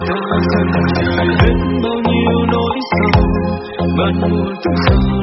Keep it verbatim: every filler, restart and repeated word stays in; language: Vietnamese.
ta dần trải hết bao nhiêu nỗi sầu, bạn buồn từng giờ